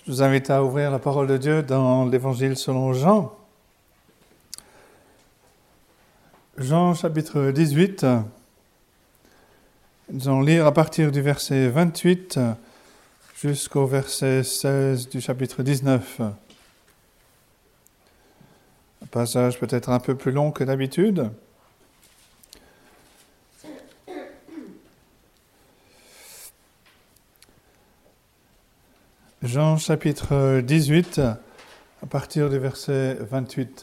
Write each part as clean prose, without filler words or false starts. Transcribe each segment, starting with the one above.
Je vous invite à ouvrir la parole de Dieu dans l'Évangile selon Jean. Jean chapitre 18. Nous allons lire à partir du verset 28 jusqu'au verset 16 du chapitre 19. Un passage peut-être un peu plus long que d'habitude. Jean chapitre 18, à partir du verset 28.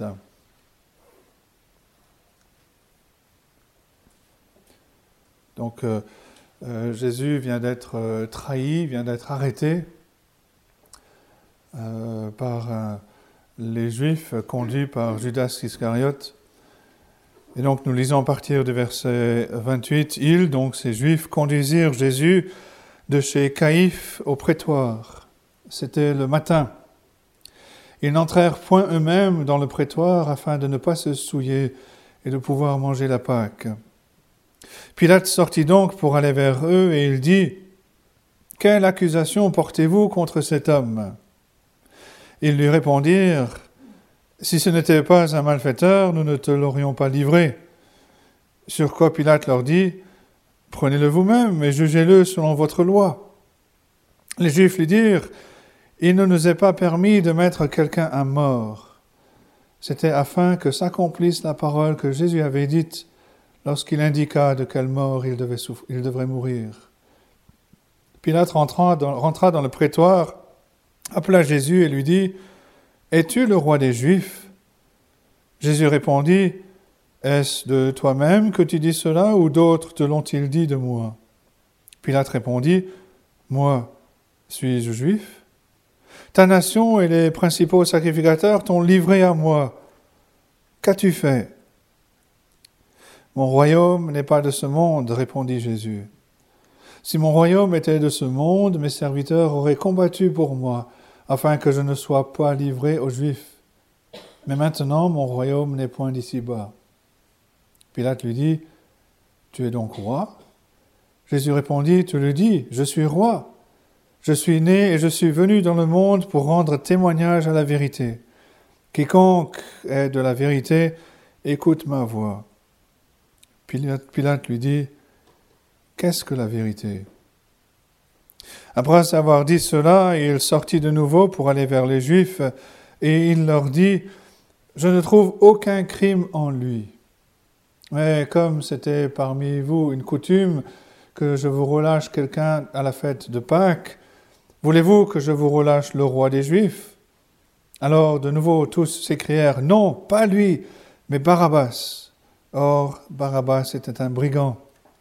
Donc, Jésus vient d'être trahi, vient d'être arrêté par les Juifs, conduits par Judas Iscariote. Et donc, nous lisons à partir du verset 28. Ils, donc ces Juifs, conduisirent Jésus de chez Caïphe au prétoire. C'était le matin. Ils n'entrèrent point eux-mêmes dans le prétoire afin de ne pas se souiller et de pouvoir manger la Pâque. Pilate sortit donc pour aller vers eux et il dit : « Quelle accusation portez-vous contre cet homme ?» Ils lui répondirent : « Si ce n'était pas un malfaiteur, nous ne te l'aurions pas livré. » Sur quoi Pilate leur dit : « Prenez-le vous-même et jugez-le selon votre loi. » Les Juifs lui dirent : « Il ne nous est pas permis de mettre quelqu'un à mort. » C'était afin que s'accomplisse la parole que Jésus avait dite lorsqu'il indiqua de quelle mort il devrait mourir. Pilate rentra dans le prétoire, appela Jésus et lui dit : « Es-tu le roi des Juifs ?» Jésus répondit : « Est-ce de toi-même que tu dis cela, ou d'autres te l'ont-ils dit de moi ?» Pilate répondit : « Moi, suis-je juif ? Ta nation et les principaux sacrificateurs t'ont livré à moi. Qu'as-tu fait ? » « Mon royaume n'est pas de ce monde, répondit Jésus. Si mon royaume était de ce monde, mes serviteurs auraient combattu pour moi, afin que je ne sois pas livré aux Juifs. Mais maintenant, mon royaume n'est point d'ici-bas. Pilate lui dit : « Tu es donc roi ? » Jésus répondit : « Tu le dis, je suis roi. Je suis né et je suis venu dans le monde pour rendre témoignage à la vérité. Quiconque est de la vérité, écoute ma voix. » Pilate lui dit : « Qu'est-ce que la vérité ? » Après avoir dit cela, il sortit de nouveau pour aller vers les Juifs, et il leur dit : « Je ne trouve aucun crime en lui. Mais comme c'était parmi vous une coutume que je vous relâche quelqu'un à la fête de Pâques, voulez-vous que je vous relâche le roi des Juifs ? » Alors de nouveau tous s'écrièrent : « Non, pas lui, mais Barabbas. » Or, Barabbas était un brigand.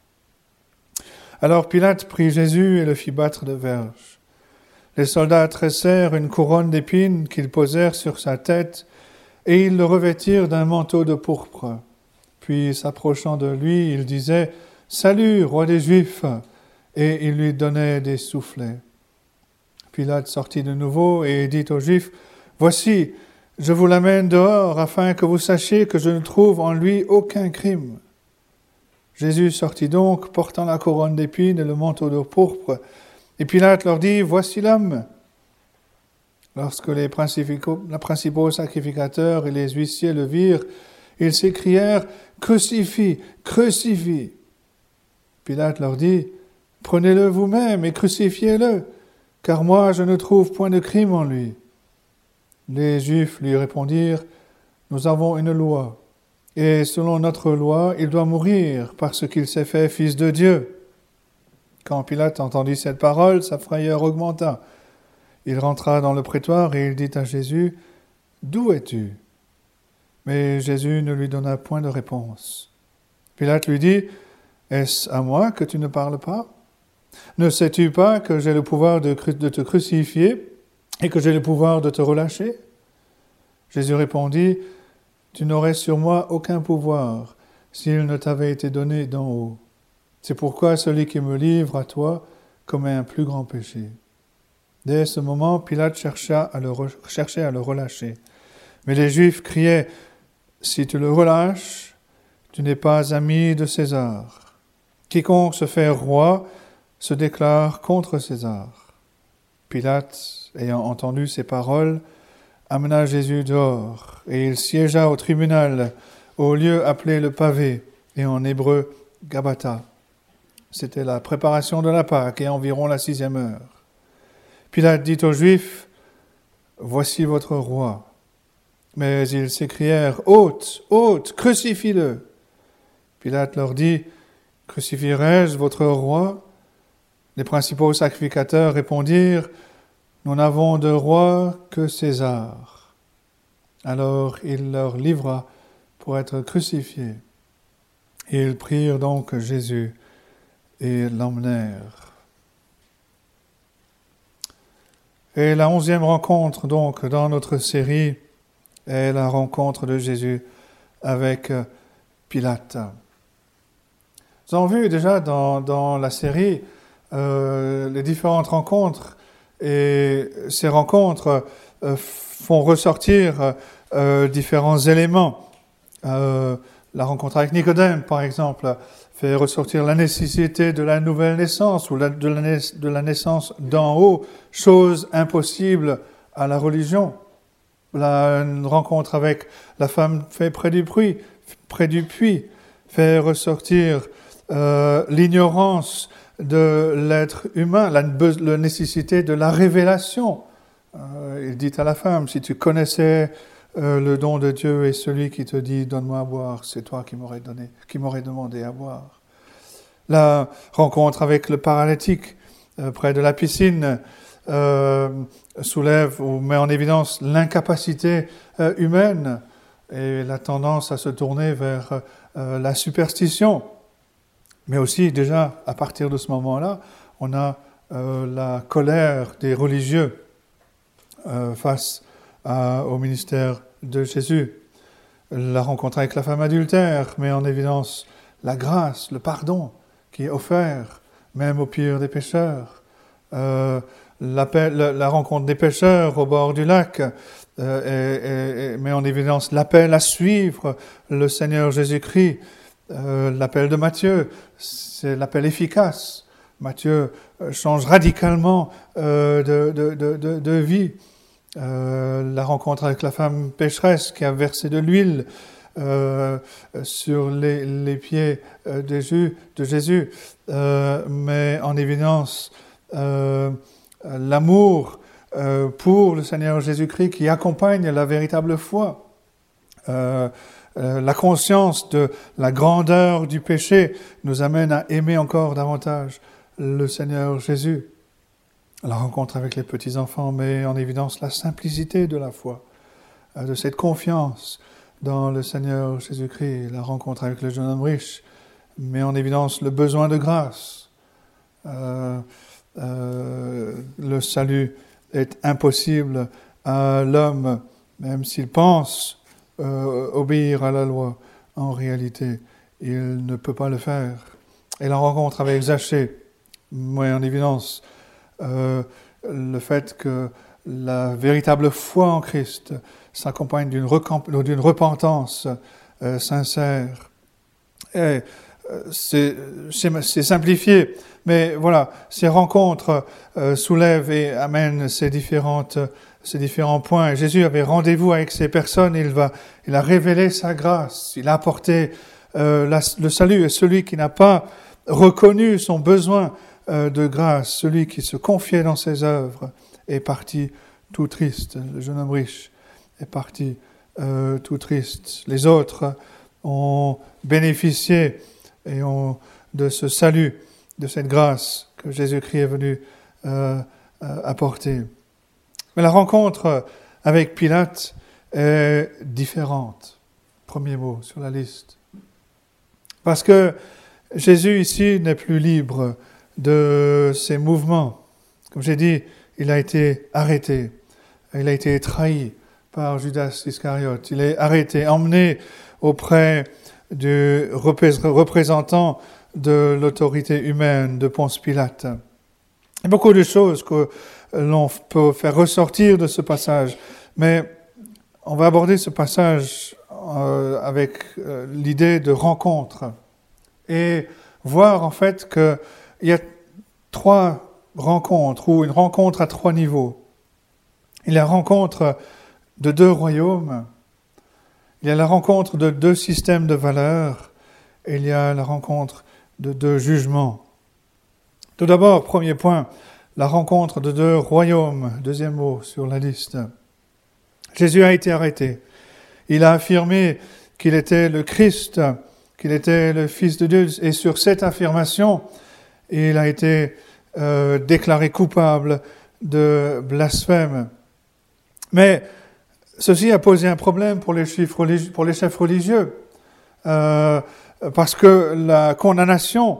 Alors Pilate prit Jésus et le fit battre de verges. Les soldats tressèrent une couronne d'épines qu'ils posèrent sur sa tête, et ils le revêtirent d'un manteau de pourpre. Puis, s'approchant de lui, ils disaient : « Salut, roi des Juifs !» et ils lui donnaient des soufflets. Pilate sortit de nouveau et dit aux Juifs : « Voici, je vous l'amène dehors, afin que vous sachiez que je ne trouve en lui aucun crime. » Jésus sortit donc, portant la couronne d'épines et le manteau de pourpre, et Pilate leur dit : « Voici l'homme. » Lorsque les principaux sacrificateurs et les huissiers le virent, ils s'écrièrent : « Crucifie, crucifie !» Pilate leur dit : « Prenez-le vous-même et crucifiez-le, car moi je ne trouve point de crime en lui. » Les Juifs lui répondirent : « Nous avons une loi, et selon notre loi, il doit mourir parce qu'il s'est fait fils de Dieu. » Quand Pilate entendit cette parole, sa frayeur augmenta. Il rentra dans le prétoire et il dit à Jésus : « D'où es-tu ? » Mais Jésus ne lui donna point de réponse. Pilate lui dit : « Est-ce à moi que tu ne parles pas ? Ne sais-tu pas que j'ai le pouvoir de te crucifier et que j'ai le pouvoir de te relâcher ? » Jésus répondit : « Tu n'aurais sur moi aucun pouvoir s'il ne t'avait été donné d'en haut. C'est pourquoi celui qui me livre à toi commet un plus grand péché. » Dès ce moment, Pilate cherchait à le relâcher. Mais les Juifs criaient : « Si tu le relâches, tu n'es pas ami de César. Quiconque se fait roi se déclare contre César. » Pilate, ayant entendu ces paroles, amena Jésus dehors, et il siégea au tribunal, au lieu appelé le pavé, et en hébreu Gabbatha. C'était la préparation de la Pâque, et environ la 6e heure. Pilate dit aux Juifs, « Voici votre roi. » Mais ils s'écrièrent, « Ôte, ôte, crucifie-le !» Pilate leur dit, « Crucifierai-je votre roi ?» Les principaux sacrificateurs répondirent, « Nous n'avons de roi que César. » Alors il leur livra pour être crucifié. Et ils prirent donc Jésus et l'emmenèrent. Et la 11e rencontre donc dans notre série est la rencontre de Jésus avec Pilate. Nous avons vu déjà dans la série les différentes rencontres, et ces rencontres font ressortir différents éléments. La rencontre avec Nicodème, par exemple, fait ressortir la nécessité de la nouvelle naissance ou de la naissance d'en haut, chose impossible à la religion. La rencontre avec la femme faite près du puits, fait ressortir l'ignorance de l'être humain, la nécessité de la révélation. Il dit à la femme, si tu connaissais le don de Dieu et celui qui te dit, donne-moi à boire, c'est toi qui m'aurais demandé à boire. La rencontre avec le paralytique près de la piscine soulève ou met en évidence l'incapacité humaine et la tendance à se tourner vers la superstition. Mais aussi, déjà, à partir de ce moment-là, on a la colère des religieux face au ministère de Jésus. La rencontre avec la femme adultère met en évidence la grâce, le pardon qui est offert, même au pire des pécheurs. La rencontre des pécheurs au bord du lac met en évidence l'appel à suivre le Seigneur Jésus-Christ. L'appel de Matthieu, c'est l'appel efficace. Matthieu change radicalement de vie. La rencontre avec la femme pécheresse qui a versé de l'huile sur les pieds de Jésus, met en évidence l'amour pour le Seigneur Jésus-Christ qui accompagne la véritable foi. La conscience de la grandeur du péché nous amène à aimer encore davantage le Seigneur Jésus. La rencontre avec les petits-enfants met en évidence la simplicité de la foi, de cette confiance dans le Seigneur Jésus-Christ. La rencontre avec le jeune homme riche met en évidence le besoin de grâce. Le salut est impossible à l'homme, même s'il pense obéir à la loi. En réalité, il ne peut pas le faire. Et la rencontre avec Zachée met en évidence le fait que la véritable foi en Christ s'accompagne d'une repentance sincère. Et c'est simplifié, mais voilà, ces rencontres soulèvent et amènent ces différents points. Jésus avait rendez-vous avec ces personnes, il a révélé sa grâce, il a apporté le salut, et celui qui n'a pas reconnu son besoin de grâce, celui qui se confiait dans ses œuvres, est parti tout triste. Le jeune homme riche est parti tout triste. Les autres ont bénéficié de ce salut, de cette grâce que Jésus-Christ est venu apporter. Mais la rencontre avec Pilate est différente. Premier mot sur la liste. Parce que Jésus ici n'est plus libre de ses mouvements. Comme j'ai dit, il a été arrêté. Il a été trahi par Judas Iscariote. Il est arrêté, emmené auprès du représentant de l'autorité humaine de Ponce Pilate. Il y a beaucoup de choses que l'on peut faire ressortir de ce passage, mais on va aborder ce passage avec l'idée de rencontre et voir en fait qu'il y a trois rencontre, ou une rencontre à 3 niveaux. Il y a la rencontre de 2 royaumes, il y a la rencontre de 2 systèmes de valeurs, et il y a la rencontre de 2 jugements. Tout d'abord, premier point, la rencontre de 2 royaumes, deuxième mot sur la liste. Jésus a été arrêté. Il a affirmé qu'il était le Christ, qu'il était le Fils de Dieu, et sur cette affirmation, il a été déclaré coupable de blasphème. Mais ceci a posé un problème pour les chefs religieux, parce que la condamnation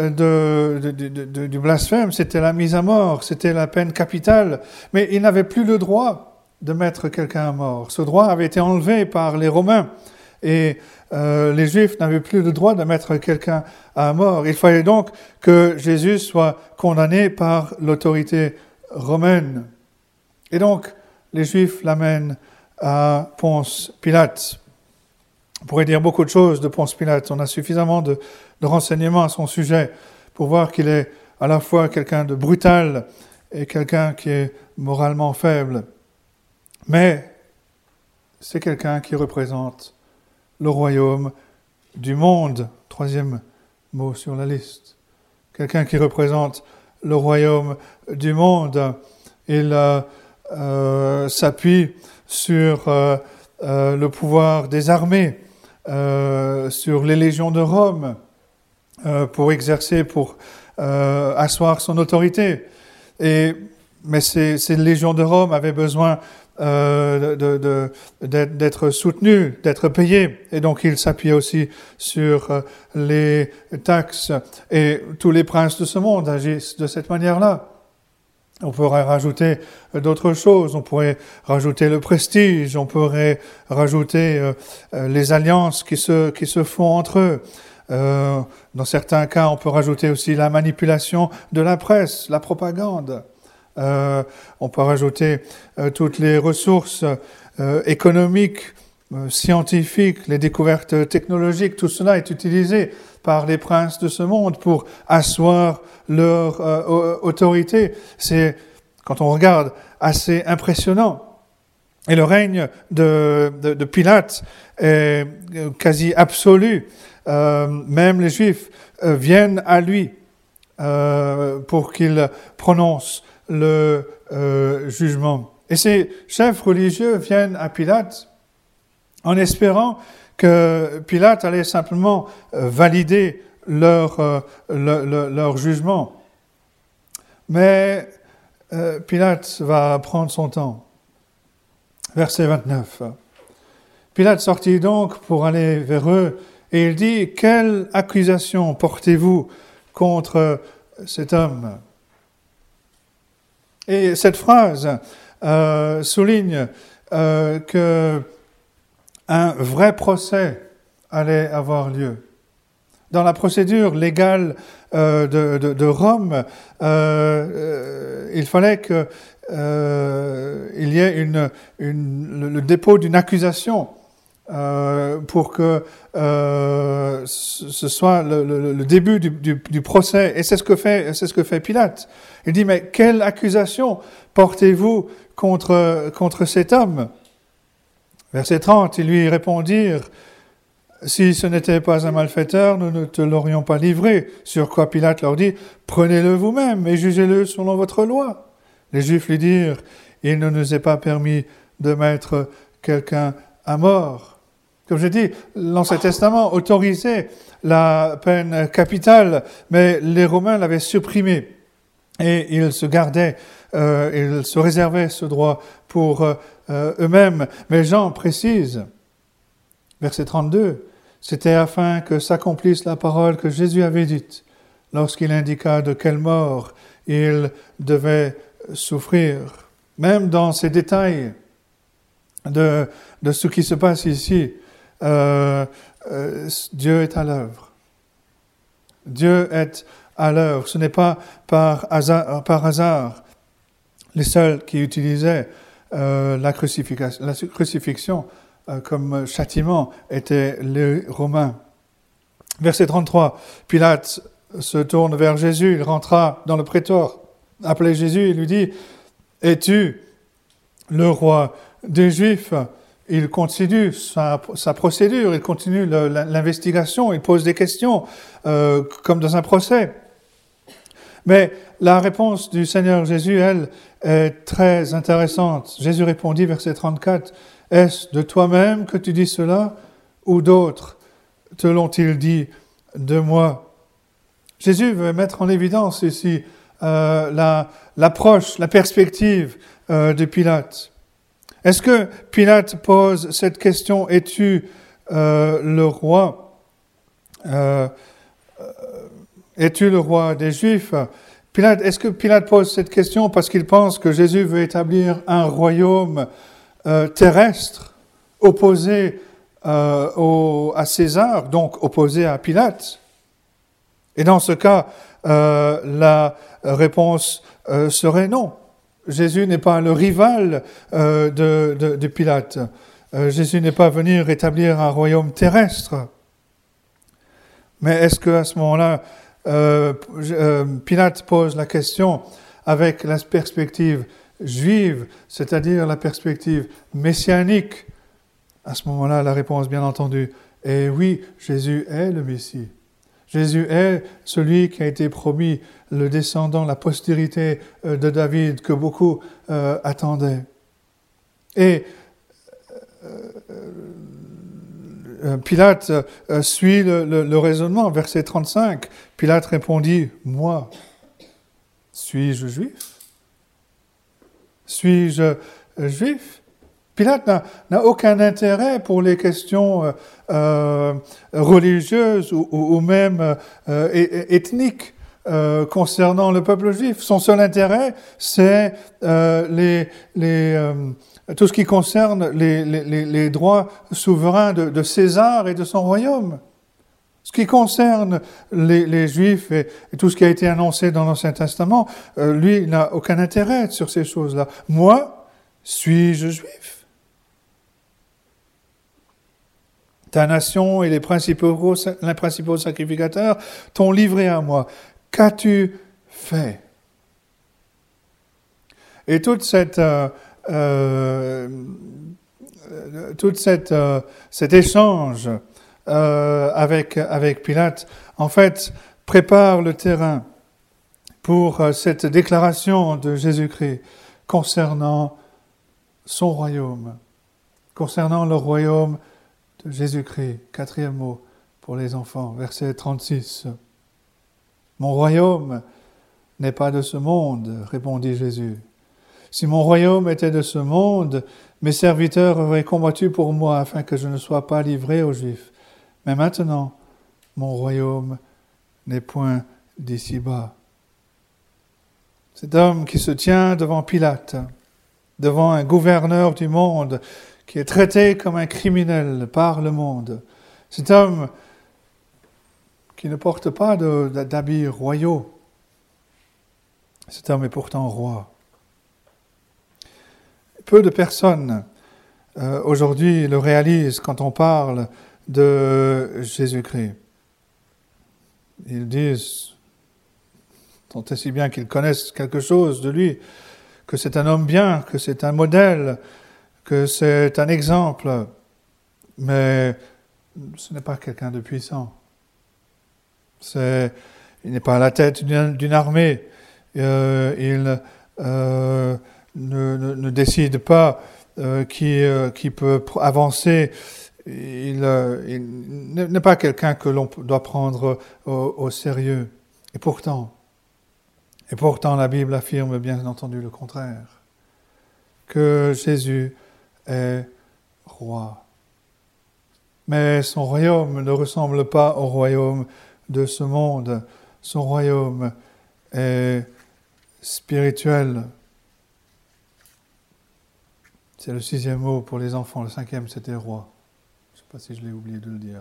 du blasphème, c'était la mise à mort, c'était la peine capitale, mais il n'avait plus le droit de mettre quelqu'un à mort. Ce droit avait été enlevé par les Romains, et les Juifs n'avaient plus le droit de mettre quelqu'un à mort. Il fallait donc que Jésus soit condamné par l'autorité romaine. Et donc, les Juifs l'amènent à Ponce Pilate. On pourrait dire beaucoup de choses de Ponce Pilate. On a suffisamment de renseignements à son sujet pour voir qu'il est à la fois quelqu'un de brutal et quelqu'un qui est moralement faible. Mais c'est quelqu'un qui représente le royaume du monde. Troisième mot sur la liste. Quelqu'un qui représente le royaume du monde. Il s'appuie sur le pouvoir des armées, sur les légions de Rome, pour asseoir son autorité. Mais ces légions de Rome avaient besoin d'être soutenues, d'être payées. Et donc il s'appuyait aussi sur les taxes. Et tous les princes de ce monde agissent de cette manière-là. On pourrait rajouter d'autres choses, on pourrait rajouter le prestige, on pourrait rajouter les alliances qui se font entre eux. Dans certains cas, on peut rajouter aussi la manipulation de la presse, la propagande. On peut rajouter toutes les ressources économiques, scientifiques, les découvertes technologiques. Tout cela est utilisé par les princes de ce monde pour asseoir leur autorité. C'est, quand on regarde, assez impressionnant. Et le règne de Pilate est quasi absolu. Même les Juifs viennent à lui pour qu'il prononce le jugement. Et ces chefs religieux viennent à Pilate en espérant que Pilate allait simplement valider leur jugement. Mais Pilate va prendre son temps. Verset 29. Pilate sortit donc pour aller vers eux et il dit « Quelle accusation portez-vous contre cet homme ?» Et cette phrase souligne que un vrai procès allait avoir lieu. Dans la procédure légale de Rome, il fallait qu'il y ait le dépôt d'une accusation pour que ce soit le début du procès. Et c'est ce que fait Pilate. Il dit, mais quelle accusation portez-vous contre cet homme ? Verset 30, ils lui répondirent, « Si ce n'était pas un malfaiteur, nous ne te l'aurions pas livré. » Sur quoi Pilate leur dit, « Prenez-le vous-même et jugez-le selon votre loi. » Les Juifs lui dirent, « Il ne nous est pas permis de mettre quelqu'un à mort. » Comme je dis, l'Ancien Testament autorisait la peine capitale, mais les Romains l'avaient supprimée. Et ils se gardaient, ils se réservaient ce droit pour eux-mêmes. Mais Jean précise, verset 32, « C'était afin que s'accomplisse la parole que Jésus avait dite, lorsqu'il indiqua de quelle mort il devait souffrir. » Même dans ces détails de ce qui se passe ici, Dieu est à l'œuvre. Dieu est à l'œuvre. Ce n'est pas par hasard. Les seuls qui utilisaient la crucifixion comme châtiment étaient les Romains. Verset 33, Pilate se tourne vers Jésus, il rentra dans le prétoire appelé Jésus et lui dit « Es-tu le roi des Juifs ?» Il continue sa procédure, il continue l'investigation, il pose des questions comme dans un procès. Mais la réponse du Seigneur Jésus, elle, est très intéressante. Jésus répondit, verset 34, « Est-ce de toi-même que tu dis cela, ou d'autres te l'ont-ils dit de moi ?» Jésus veut mettre en évidence ici l'approche, la perspective de Pilate. Est-ce que Pilate pose cette question, es-tu le roi es-tu le roi des Juifs? Est-ce que Pilate pose cette question parce qu'il pense que Jésus veut établir un royaume terrestre, opposé à César, donc opposé à Pilate? Et dans ce cas, la réponse serait non. Jésus n'est pas le rival de Pilate. Jésus n'est pas venu rétablir un royaume terrestre. Mais est-ce qu'à ce moment-là, Pilate pose la question avec la perspective juive, c'est-à-dire la perspective messianique? À ce moment-là, la réponse, bien entendu, est oui, Jésus est le Messie. Jésus est celui qui a été promis, le descendant, la postérité de David que beaucoup attendaient. Et Pilate suit le raisonnement, verset 35. Pilate répondit, « Moi, suis-je juif? Suis-je juif ?» Pilate n'a aucun intérêt pour les questions religieuses ou même ethniques concernant le peuple juif. Son seul intérêt, c'est tout ce qui concerne les droits souverains de César et de son royaume. Ce qui concerne les Juifs et tout ce qui a été annoncé dans l'Ancien Testament, lui, il n'a aucun intérêt sur ces choses-là. Moi, suis-je juif? Ta nation et les principaux sacrificateurs t'ont livré à moi. Qu'as-tu fait? Et cet échange avec Pilate, en fait, prépare le terrain pour cette déclaration de Jésus-Christ concernant son royaume, concernant le royaume de Jésus-Christ. Quatrième mot pour les enfants, verset 36. « Mon royaume n'est pas de ce monde, répondit Jésus. Si mon royaume était de ce monde, mes serviteurs auraient combattu pour moi afin que je ne sois pas livré aux Juifs. Mais maintenant, mon royaume n'est point d'ici-bas. » Cet homme qui se tient devant Pilate, devant un gouverneur du monde, qui est traité comme un criminel par le monde, cet homme qui ne porte pas d'habits royaux, cet homme est pourtant roi. Peu de personnes aujourd'hui le réalisent quand on parle de Jésus-Christ. Ils disent, tant et si bien qu'ils connaissent quelque chose de lui, que c'est un homme bien, que c'est un modèle, que c'est un exemple, mais ce n'est pas quelqu'un de puissant. Il n'est pas à la tête d'une armée. Il ne décide pas qui peut avancer. Il n'est pas quelqu'un que l'on doit prendre au sérieux. Et pourtant, la Bible affirme bien entendu le contraire, que Jésus est roi. Mais son royaume ne ressemble pas au royaume de ce monde. Son royaume est spirituel. C'est le 6e mot pour les enfants. Le 5e, c'était roi. Je ne sais pas si je l'ai oublié de le dire.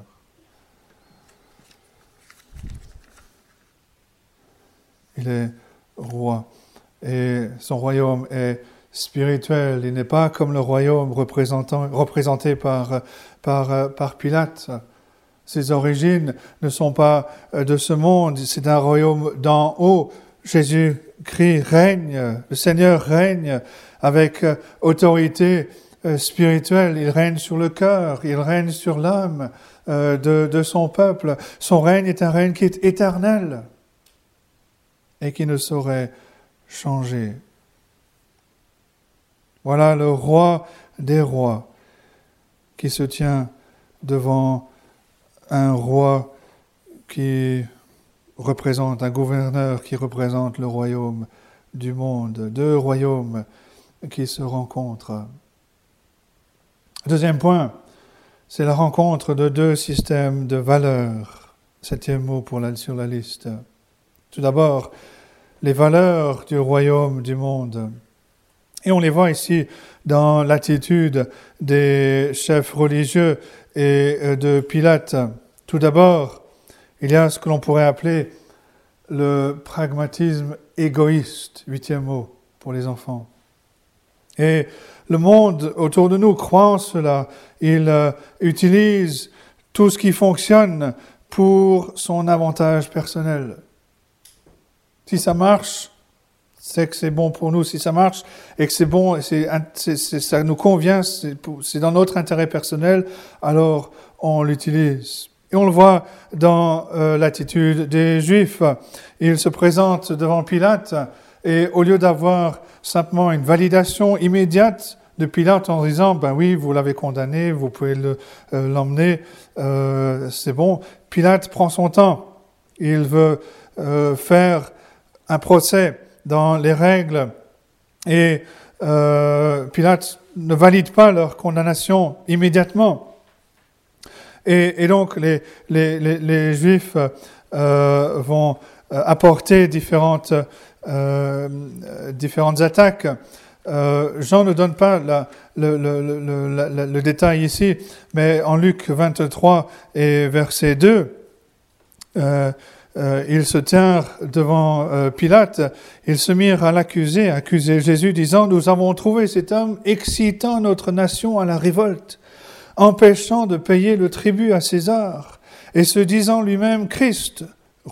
Il est roi. Et son royaume est spirituel. Il n'est pas comme le royaume représenté par Pilate. Ses origines ne sont pas de ce monde. C'est un royaume d'en haut. Jésus crie règne, le Seigneur règne avec autorité spirituelle, il règne sur le cœur, il règne sur l'âme de son peuple. Son règne est un règne qui est éternel et qui ne saurait changer. Voilà le roi des rois qui se tient devant un roi qui représente, un gouverneur qui représente le royaume du monde. Deux royaumes qui se rencontrent. Deuxième point, c'est la rencontre de deux systèmes de valeurs. Septième mot sur la liste. Tout d'abord, les valeurs du royaume du monde. Et on les voit ici dans l'attitude des chefs religieux et de Pilate. Tout d'abord, il y a ce que l'on pourrait appeler le pragmatisme égoïste, huitième mot pour les enfants. Et le monde autour de nous croit en cela. Il utilise tout ce qui fonctionne pour son avantage personnel. Si ça marche, c'est que c'est bon pour nous. Si ça marche et que c'est bon, ça nous convient, c'est dans notre intérêt personnel, alors on l'utilise. Et on le voit dans l'attitude des Juifs. Ils se présentent devant Pilate et au lieu d'avoir simplement une validation immédiate de Pilate en disant « ben oui, vous l'avez condamné, vous pouvez l'emmener, c'est bon », Pilate prend son temps. Il veut faire un procès dans les règles et Pilate ne valide pas leur condamnation immédiatement. Et donc les Juifs vont apporter différentes attaques. Jean ne donne pas le détail ici, mais en Luc 23 et verset 2, ils se tinrent devant Pilate, ils se mirent à accuser Jésus, disant « Nous avons trouvé cet homme excitant notre nation à la révolte, empêchant de payer le tribut à César, et se disant lui-même Christ, roi. »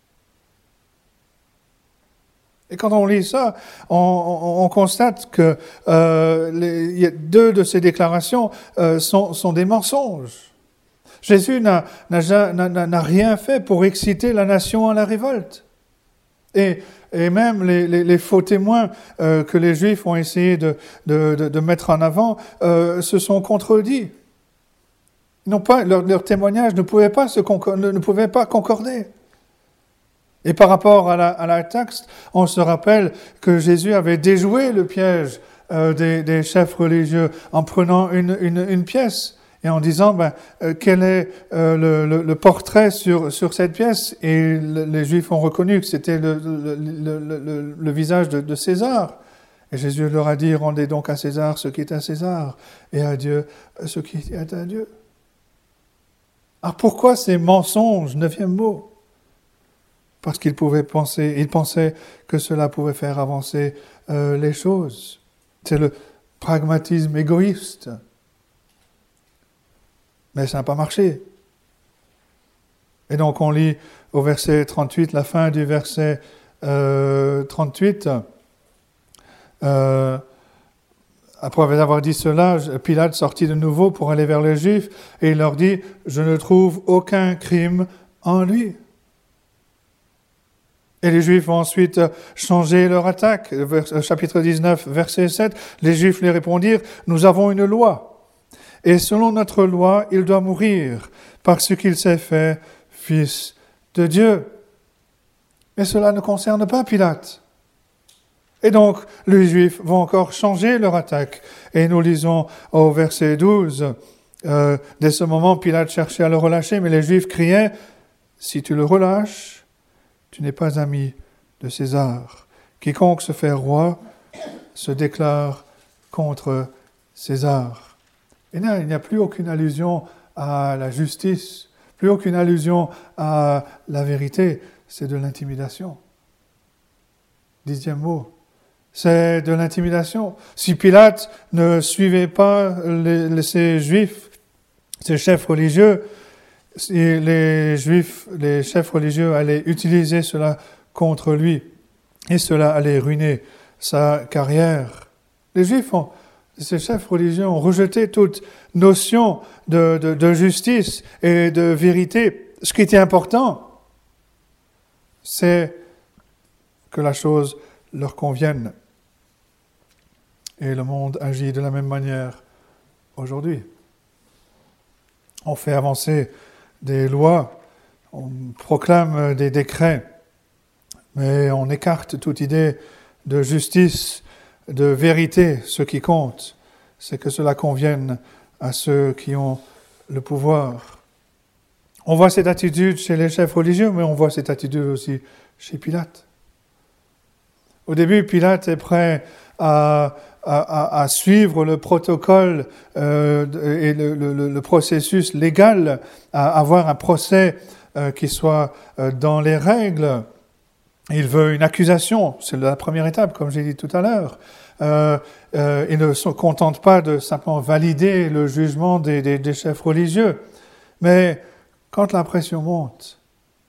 Et quand on lit ça, on constate que deux de ces déclarations sont des mensonges. Jésus n'a rien fait pour exciter la nation à la révolte. Et même les faux témoins que les Juifs ont essayé de mettre en avant se sont contredits. Leur témoignage ne pouvait pas concorder. Et par rapport à la texte, on se rappelle que Jésus avait déjoué le piège des chefs religieux en prenant une pièce et en disant quel est le portrait sur cette pièce. Et les Juifs ont reconnu que c'était le visage de César. Et Jésus leur a dit, rendez donc à César ce qui est à César et à Dieu ce qui est à Dieu. Alors pourquoi ces mensonges, neuvième mot ? Parce qu'ils pensaient que cela pouvait faire avancer les choses. C'est le pragmatisme égoïste. Mais ça n'a pas marché. Et donc on lit au verset 38, la fin du verset 38. Après avoir dit cela, Pilate sortit de nouveau pour aller vers les Juifs et il leur dit « Je ne trouve aucun crime en lui ». Et les Juifs vont ensuite changer leur attaque. Chapitre 19, verset 7, les Juifs lui répondirent « Nous avons une loi, et selon notre loi, il doit mourir, parce qu'il s'est fait fils de Dieu. » Mais cela ne concerne pas Pilate. Et donc, les Juifs vont encore changer leur attaque. Et nous lisons au verset 12, dès ce moment, Pilate cherchait à le relâcher, mais les Juifs criaient « Si tu le relâches, tu n'es pas ami de César. Quiconque se fait roi se déclare contre César. » Et là, il n'y a plus aucune allusion à la justice, plus aucune allusion à la vérité, c'est de l'intimidation. 10e mot, c'est de l'intimidation. Si Pilate ne suivait pas ces Juifs, ces chefs religieux, les Juifs, les chefs religieux allaient utiliser cela contre lui. et cela allait ruiner sa carrière. Les Juifs, ces chefs religieux ont rejeté toute notion de justice et de vérité. Ce qui était important, c'est que la chose leur convienne. Et le monde agit de la même manière aujourd'hui. On fait avancer des lois, on proclame des décrets, mais on écarte toute idée de justice, de vérité. Ce qui compte, c'est que cela convienne à ceux qui ont le pouvoir. On voit cette attitude chez les chefs religieux, mais on voit cette attitude aussi chez Pilate. Au début, Pilate est prêt à suivre le protocole et le processus légal, à avoir un procès qui soit dans les règles. Il veut une accusation, c'est la première étape, comme j'ai dit tout à l'heure. Il ne se contente pas de simplement valider le jugement des chefs religieux. Mais quand la pression monte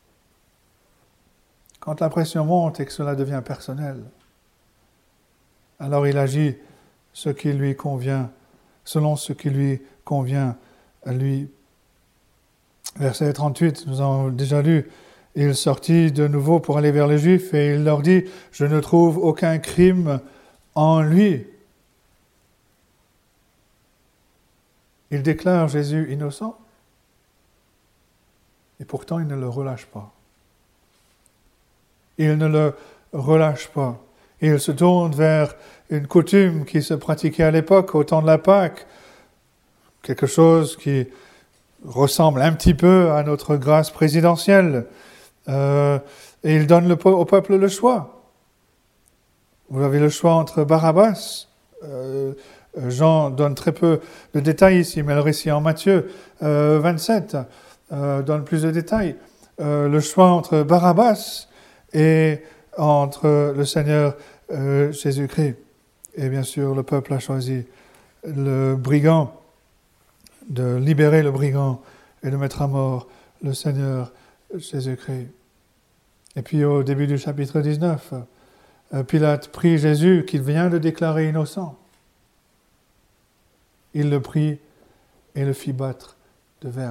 et que cela devient personnel, alors il agit ce qui lui convient, selon ce qui lui convient à lui. Verset 38, nous avons déjà lu, il sortit de nouveau pour aller vers les Juifs et il leur dit, « Je ne trouve aucun crime en lui. » Il déclare Jésus innocent et pourtant il ne le relâche pas. Il ne le relâche pas. Il se tourne vers une coutume qui se pratiquait à l'époque, au temps de la Pâque, quelque chose qui ressemble un petit peu à notre grâce présidentielle. Et il donne au peuple le choix. Vous avez le choix entre Barabbas. Jean donne très peu de détails ici, mais le récit en Matthieu 27 donne plus de détails. Le choix entre Barabbas et entre le Seigneur Jésus-Christ. Et bien sûr, le peuple a choisi le brigand, de libérer le brigand et de mettre à mort le Seigneur Jésus-Christ. Et puis au début du chapitre 19, Pilate prie Jésus qu'il vient de déclarer innocent. Il le prit et le fit battre de verge.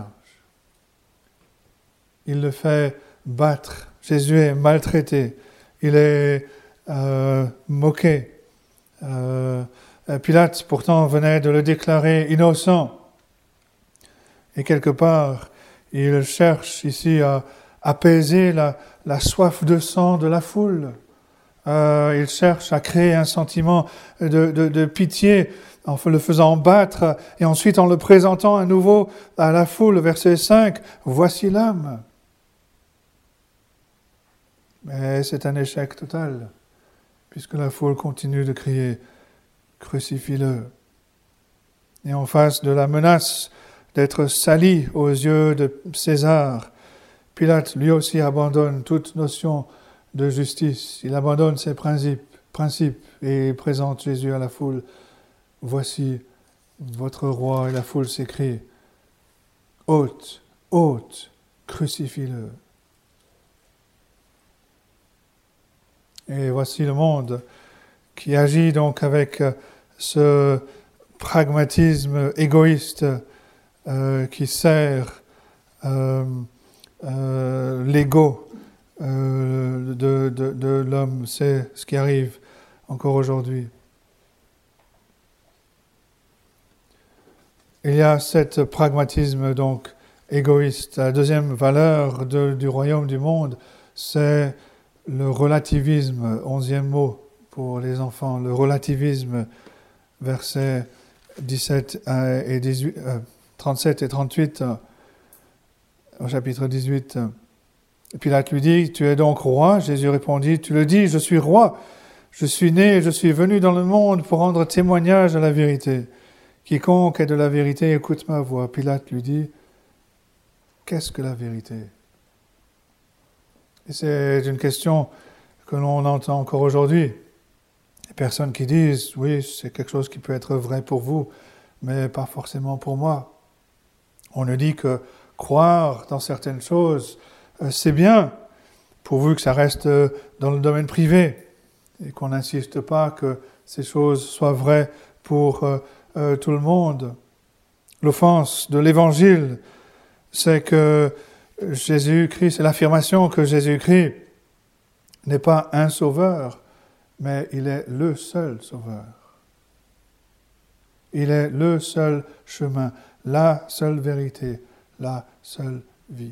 Il le fait battre. Jésus est maltraité. Il est moqué. Pilate, pourtant, venait de le déclarer innocent. Et quelque part, il cherche ici à apaiser la soif de sang de la foule. Il cherche à créer un sentiment de pitié en le faisant battre et ensuite en le présentant à nouveau à la foule. Verset 5, « Voici l'homme ». Mais c'est un échec total, puisque la foule continue de crier « Crucifie-le ». Et en face de la menace d'être sali aux yeux de César, Pilate lui aussi abandonne toute notion de justice. Il abandonne ses principes et il présente Jésus à la foule. « Voici votre roi ». Et la foule s'écrie « Ôte, ôte, crucifie-le ». Et voici le monde qui agit donc avec ce pragmatisme égoïste qui sert l'ego de l'homme. C'est ce qui arrive encore aujourd'hui. Il y a cet pragmatisme donc égoïste. La deuxième valeur du royaume du monde, c'est le relativisme, 11e mot pour les enfants, le relativisme, versets 37 et 38, au chapitre 18. Pilate lui dit, « Tu es donc roi ?» Jésus répondit, « Tu le dis, je suis roi. Je suis né et je suis venu dans le monde pour rendre témoignage à la vérité. Quiconque est de la vérité, écoute ma voix. » Pilate lui dit, « Qu'est-ce que la vérité ?» Et c'est une question que l'on entend encore aujourd'hui. Les personnes qui disent, oui, c'est quelque chose qui peut être vrai pour vous, mais pas forcément pour moi. On nous dit que croire dans certaines choses, c'est bien, pourvu que ça reste dans le domaine privé. et qu'on n'insiste pas que ces choses soient vraies pour tout le monde. L'offense de l'Évangile, c'est que Jésus-Christ, c'est l'affirmation que Jésus-Christ n'est pas un sauveur, mais il est le seul sauveur. Il est le seul chemin, la seule vérité, la seule vie.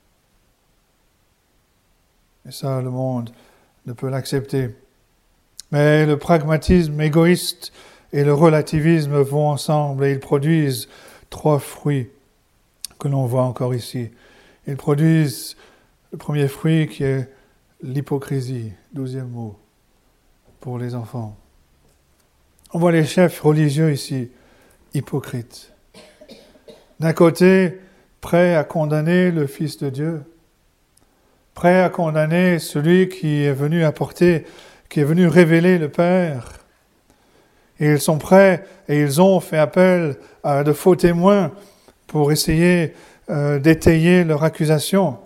Et ça, le monde ne peut l'accepter. Mais le pragmatisme égoïste et le relativisme vont ensemble et ils produisent 3 fruits que l'on voit encore ici. Ils produisent le premier fruit qui est l'hypocrisie, 12e mot, pour les enfants. On voit les chefs religieux ici, hypocrites. D'un côté, prêts à condamner le Fils de Dieu, prêts à condamner celui qui est venu révéler le Père. Et ils sont prêts et ils ont fait appel à de faux témoins pour essayer d'étayer leur accusation.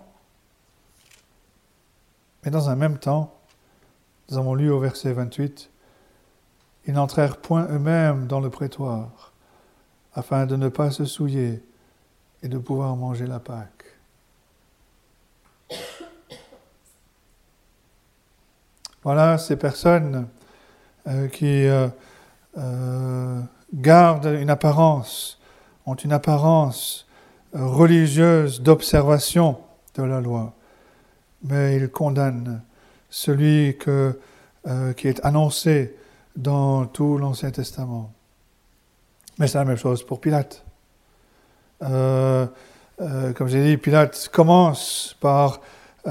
Mais dans un même temps, nous avons lu au verset 28, ils n'entrèrent point eux-mêmes dans le prétoire, afin de ne pas se souiller et de pouvoir manger la Pâque. Voilà ces personnes qui gardent une apparence, ont une apparence religieuse d'observation de la loi, mais ils condamnent celui qui est annoncé dans tout l'Ancien Testament. Mais c'est la même chose pour Pilate. Comme j'ai dit, Pilate commence par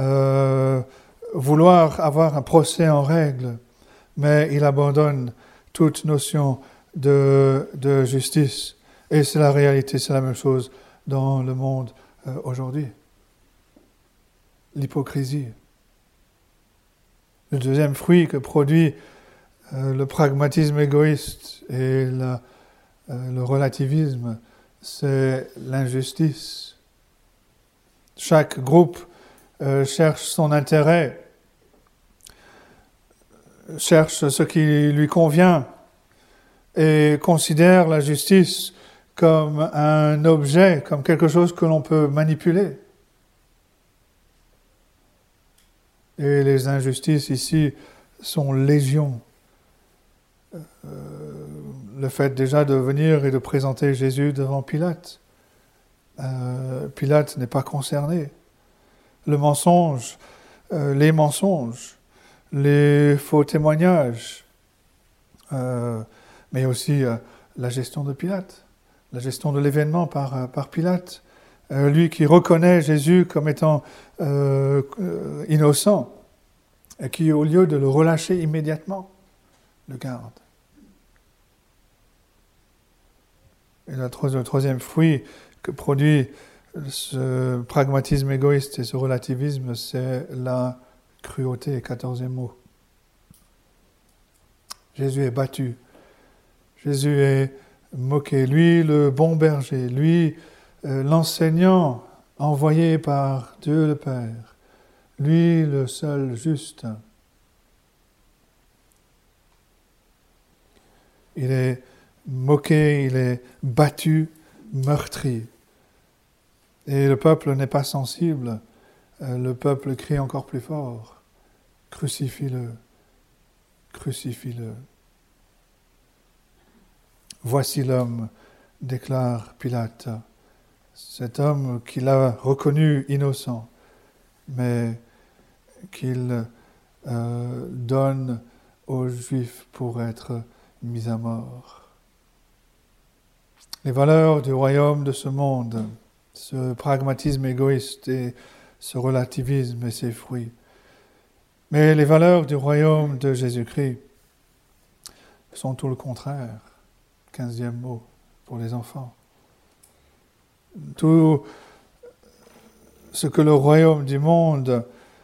vouloir avoir un procès en règle, mais il abandonne toute notion de justice. Et c'est la réalité, c'est la même chose dans le monde aujourd'hui. L'hypocrisie. Le deuxième fruit que produit le pragmatisme égoïste et le relativisme, c'est l'injustice. Chaque groupe cherche son intérêt, cherche ce qui lui convient et considère la justice comme un objet, comme quelque chose que l'on peut manipuler. Et les injustices ici sont légion. Le fait déjà de venir et de présenter Jésus devant Pilate. Pilate n'est pas concerné. Le mensonge, les mensonges, les faux témoignages, mais aussi la gestion de Pilate, la gestion de l'événement par Pilate. Lui qui reconnaît Jésus comme étant innocent, et qui, au lieu de le relâcher immédiatement, le garde. Et le troisième fruit que produit ce pragmatisme égoïste et ce relativisme, c'est la cruauté, 14e mot. Jésus est battu, Jésus est moqué, lui le bon berger, lui l'enseignant envoyé par Dieu le Père, lui le seul juste. Il est moqué, il est battu, meurtri. Et le peuple n'est pas sensible. Le peuple crie encore plus fort. Crucifie-le, crucifie-le. Voici l'homme, déclare Pilate. Cet homme qu'il a reconnu innocent, mais qu'il donne aux Juifs pour être mis à mort. Les valeurs du royaume de ce monde, ce pragmatisme égoïste et ce relativisme et ses fruits. Mais les valeurs du royaume de Jésus-Christ sont tout le contraire. 15e mot pour les enfants. Tout ce que le royaume du monde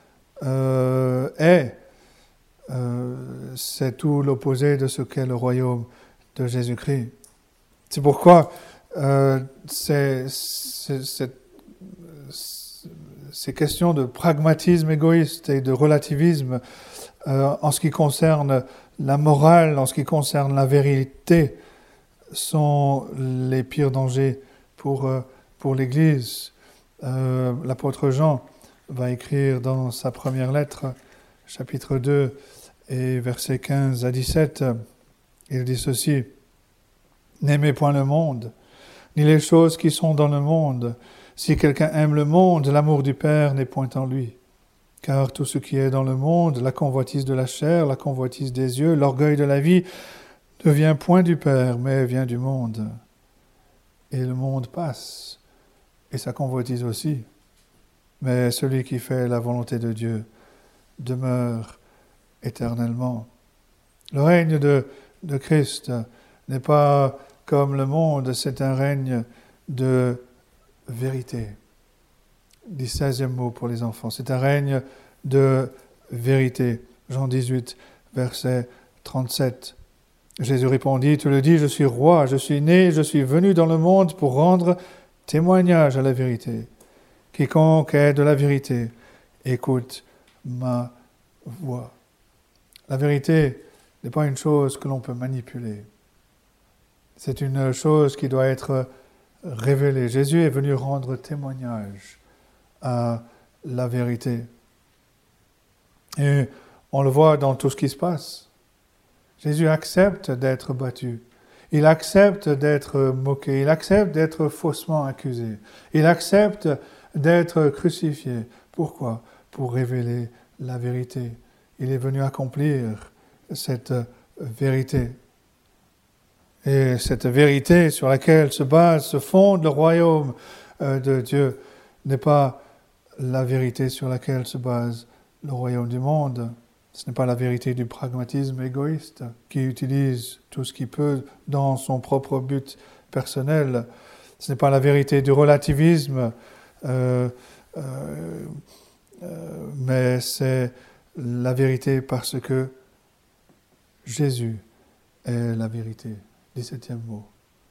est, c'est tout l'opposé de ce qu'est le royaume de Jésus-Christ. C'est pourquoi ces questions de pragmatisme égoïste et de relativisme en ce qui concerne la morale, en ce qui concerne la vérité, sont les pires dangers pour l'Église. L'apôtre Jean va écrire dans sa première lettre, chapitre 2 et versets 15 à 17, il dit ceci: « N'aimez point le monde, ni les choses qui sont dans le monde. Si quelqu'un aime le monde, l'amour du Père n'est point en lui. Car tout ce qui est dans le monde, la convoitise de la chair, la convoitise des yeux, l'orgueil de la vie, ne vient point du Père, mais vient du monde. Et le monde passe, et sa convoitise aussi. Mais celui qui fait la volonté de Dieu demeure éternellement. » Le règne de Christ n'est pas comme le monde, c'est un règne de vérité. 16e mot pour les enfants. C'est un règne de vérité. Jean 18, verset 37. Jésus répondit: « Tu le dis, je suis roi, je suis né, je suis venu dans le monde pour rendre témoignage à la vérité. Quiconque est de la vérité, écoute ma voix. » La vérité n'est pas une chose que l'on peut manipuler. C'est une chose qui doit être révélée. Jésus est venu rendre témoignage à la vérité. Et on le voit dans tout ce qui se passe. Jésus accepte d'être battu. Il accepte d'être moqué. Il accepte d'être faussement accusé. Il accepte d'être crucifié. Pourquoi ? Pour révéler la vérité. Il est venu accomplir cette vérité. Et cette vérité sur laquelle se fonde le royaume de Dieu n'est pas la vérité sur laquelle se base le royaume du monde. Ce n'est pas la vérité du pragmatisme égoïste qui utilise tout ce qu'il peut dans son propre but personnel. Ce n'est pas la vérité du relativisme, mais c'est la vérité parce que Jésus est la vérité. 17e mot.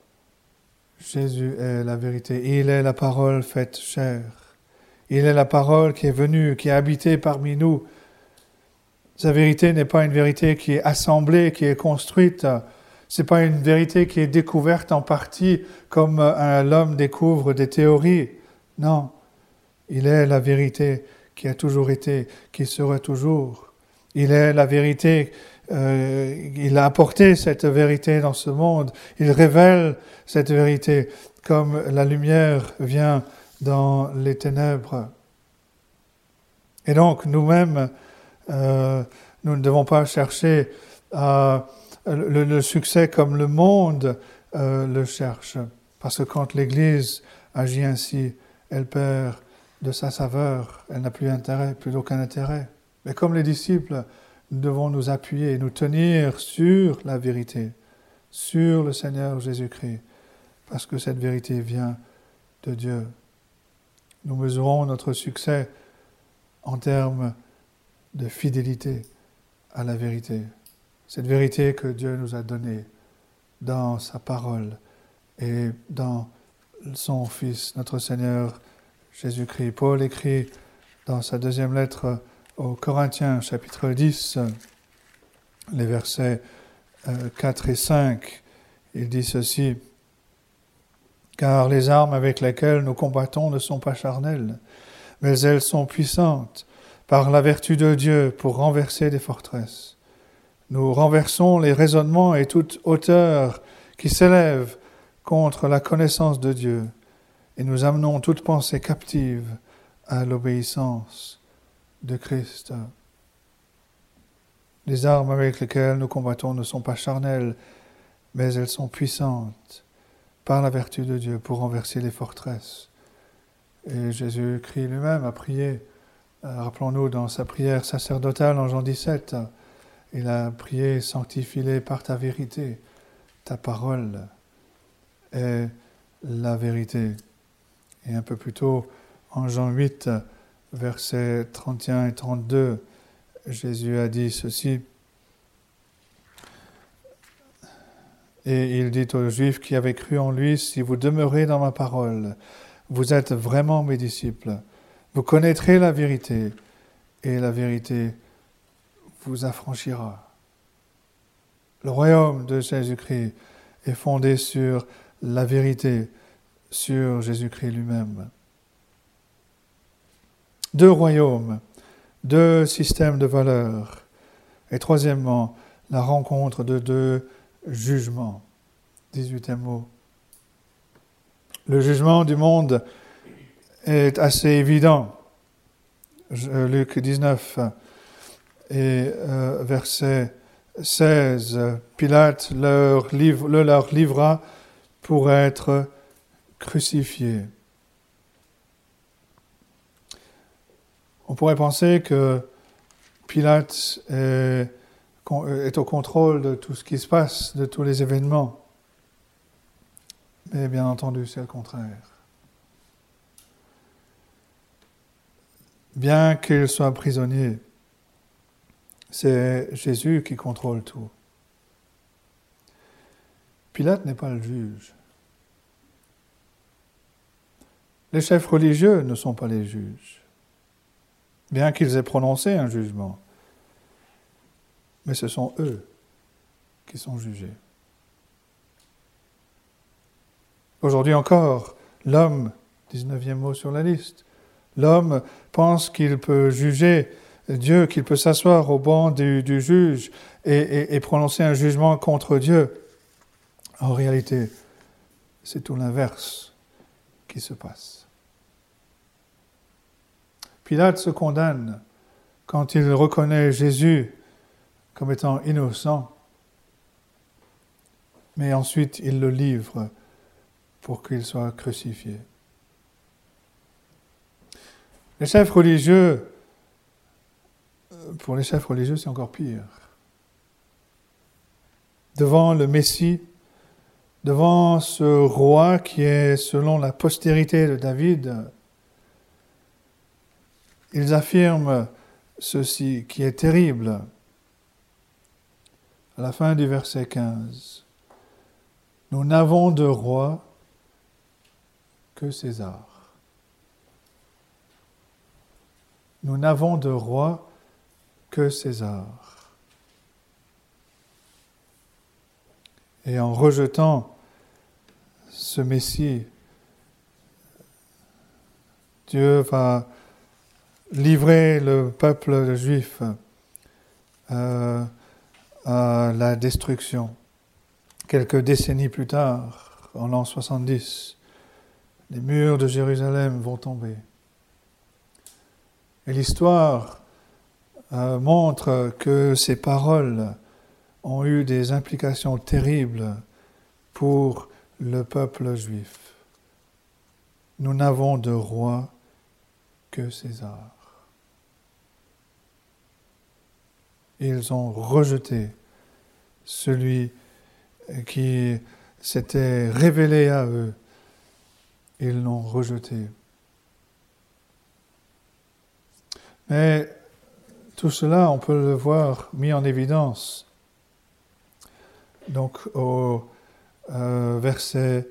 Jésus est la vérité. Il est la parole faite chair. Il est la parole qui est venue, qui a habité parmi nous. Sa vérité n'est pas une vérité qui est assemblée, qui est construite. C'est pas une vérité qui est découverte en partie comme l'homme découvre des théories. Non. Il est la vérité qui a toujours été, qui sera toujours. Il est la vérité. Il a apporté cette vérité dans ce monde. Il révèle cette vérité comme la lumière vient dans les ténèbres. Et donc, nous-mêmes, nous ne devons pas chercher le succès comme le monde le cherche. Parce que quand l'Église agit ainsi, elle perd de sa saveur. Elle n'a plus d'aucun intérêt. Mais comme les disciples, nous devons nous appuyer, nous tenir sur la vérité, sur le Seigneur Jésus-Christ, parce que cette vérité vient de Dieu. Nous mesurons notre succès en termes de fidélité à la vérité. Cette vérité que Dieu nous a donnée dans sa parole et dans son Fils, notre Seigneur Jésus-Christ. Paul écrit dans sa deuxième lettre aux Corinthiens, chapitre 10, les versets 4 et 5, il dit ceci: « Car les armes avec lesquelles nous combattons ne sont pas charnelles, mais elles sont puissantes par la vertu de Dieu pour renverser des forteresses. Nous renversons les raisonnements et toute hauteur qui s'élève contre la connaissance de Dieu, et nous amenons toute pensée captive à l'obéissance de Christ. » Les armes avec lesquelles nous combattons ne sont pas charnelles, mais elles sont puissantes par la vertu de Dieu pour renverser les forteresses. Et Jésus-Christ lui-même a prié, rappelons-nous dans sa prière sacerdotale en Jean 17, il a prié: « Sanctifie-les par ta vérité, ta parole est la vérité. » Et un peu plus tôt, en Jean 8, versets 31 et 32, Jésus a dit ceci. Et il dit aux Juifs qui avaient cru en lui: « Si vous demeurez dans ma parole, vous êtes vraiment mes disciples, Vous connaîtrez la vérité, et la vérité vous affranchira. Le royaume de Jésus-Christ est fondé sur la vérité, sur Jésus-Christ lui-même. 2 royaumes, 2 systèmes de valeurs. Et troisièmement, la rencontre de 2 jugements. 18e mot. Le jugement du monde est assez évident. Luc 19 et verset 16. Pilate leur livra pour être crucifié. On pourrait penser que Pilate est au contrôle de tout ce qui se passe, de tous les événements. Mais bien entendu, c'est le contraire. Bien qu'il soit prisonnier, c'est Jésus qui contrôle tout. Pilate n'est pas le juge. Les chefs religieux ne sont pas les juges, bien qu'ils aient prononcé un jugement. Mais ce sont eux qui sont jugés. Aujourd'hui encore, l'homme, 19e mot sur la liste, l'homme pense qu'il peut juger Dieu, qu'il peut s'asseoir au banc du juge et prononcer un jugement contre Dieu. En réalité, c'est tout l'inverse qui se passe. Pilate se condamne quand il reconnaît Jésus comme étant innocent, mais ensuite il le livre pour qu'il soit crucifié. Les chefs religieux, pour les chefs religieux, c'est encore pire. Devant le Messie, devant ce roi qui est selon la postérité de David, ils affirment ceci qui est terrible. À la fin du verset 15, « Nous n'avons de roi que César. » Nous n'avons de roi que César. Et en rejetant ce Messie, Dieu va livrer le peuple juif à la destruction. Quelques décennies plus tard, en l'an 70, les murs de Jérusalem vont tomber. Et l'histoire montre que ces paroles ont eu des implications terribles pour le peuple juif. Nous n'avons de roi que César. Ils ont rejeté celui qui s'était révélé à eux. Ils l'ont rejeté. Mais tout cela, on peut le voir mis en évidence. Donc au verset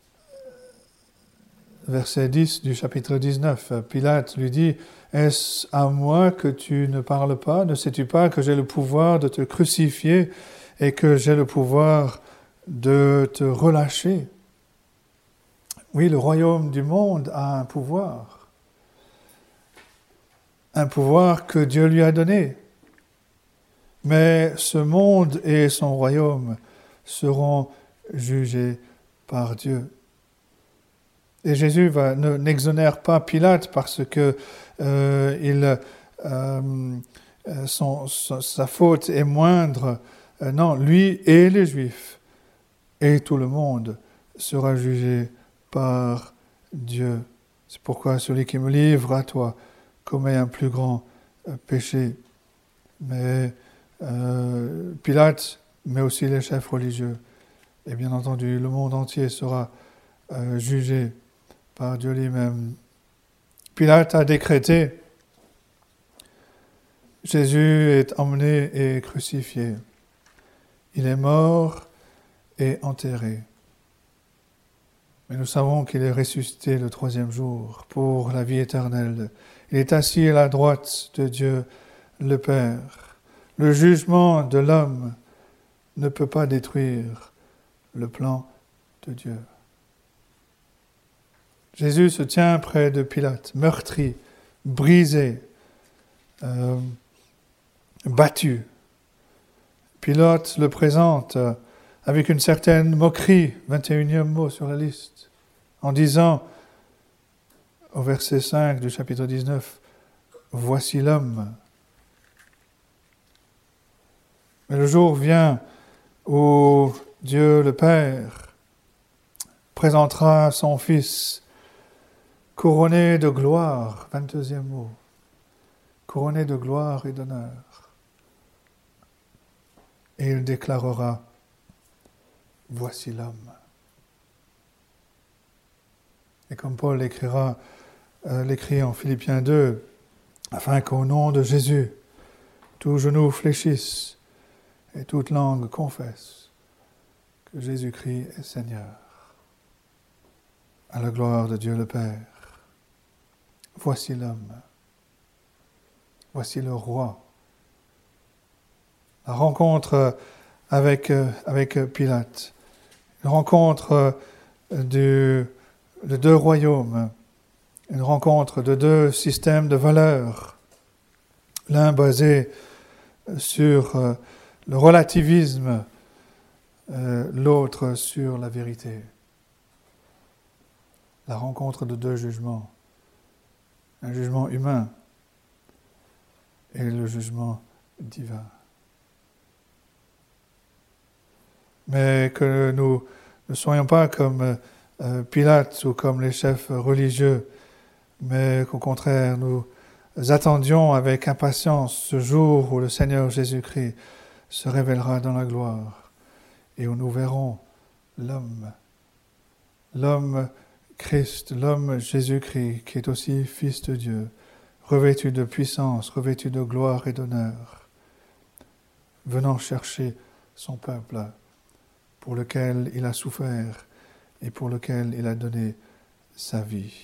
10 du chapitre 19, Pilate lui dit « Est-ce à moi que tu ne parles pas? Ne sais-tu pas que j'ai le pouvoir de te crucifier et que j'ai le pouvoir de te relâcher ?» Oui, le royaume du monde a un pouvoir que Dieu lui a donné. Mais ce monde et son royaume seront jugés par Dieu. Et Jésus n'exonère pas Pilate parce que sa faute est moindre. Non, lui et les Juifs et tout le monde sera jugé par Dieu. C'est pourquoi celui qui me livre à toi commet un plus grand péché. Mais Pilate, mais aussi les chefs religieux, et bien entendu le monde entier sera jugé par Dieu lui-même. Pilate a décrété « Jésus est emmené et crucifié. Il est mort et enterré. Mais nous savons qu'il est ressuscité le 3e jour pour la vie éternelle Il est assis à la droite de Dieu le Père. Le jugement de l'homme ne peut pas détruire le plan de Dieu. Jésus se tient près de Pilate, meurtri, brisé, battu. Pilate le présente avec une certaine moquerie, 21e mot sur la liste, en disant, au verset 5 du chapitre 19, « Voici l'homme ». Mais le jour vient où Dieu le Père présentera son Fils couronné de gloire, 22e mot, couronné de gloire et d'honneur. Et il déclarera, « Voici l'homme ». Et comme Paul l'écrit en Philippiens 2, afin qu'au nom de Jésus, tout genou fléchisse et toute langue confesse que Jésus-Christ est Seigneur. À la gloire de Dieu le Père. Voici l'homme. Voici le roi. La rencontre avec Pilate. Une rencontre de deux royaumes. Une rencontre de deux systèmes de valeurs. L'un basé sur le relativisme, l'autre sur la vérité. La rencontre de deux jugements. Un jugement humain et le jugement divin. Mais que nous ne soyons pas comme Pilate ou comme les chefs religieux, mais qu'au contraire nous attendions avec impatience ce jour où le Seigneur Jésus-Christ se révélera dans la gloire et où nous verrons l'homme Christ, l'homme Jésus-Christ, qui est aussi Fils de Dieu, revêtu de puissance, revêtu de gloire et d'honneur, venant chercher son peuple, pour lequel il a souffert et pour lequel il a donné sa vie.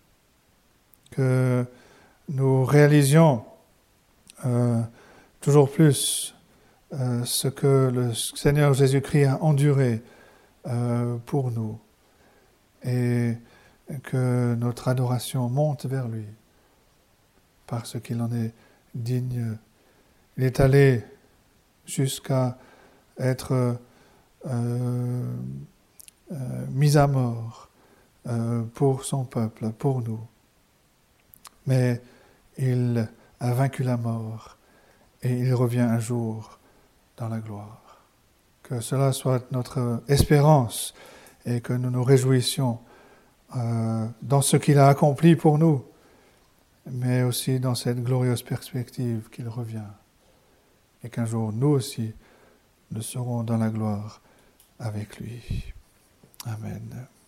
Que nous réalisions toujours plus ce que le Seigneur Jésus-Christ a enduré pour nous, et que notre adoration monte vers lui, parce qu'il en est digne. Il est allé jusqu'à être mis à mort pour son peuple, pour nous. Mais il a vaincu la mort et il revient un jour dans la gloire. Que cela soit notre espérance et que nous nous réjouissions dans ce qu'il a accompli pour nous, mais aussi dans cette glorieuse perspective qu'il revient et qu'un jour nous aussi nous serons dans la gloire avec lui. Amen.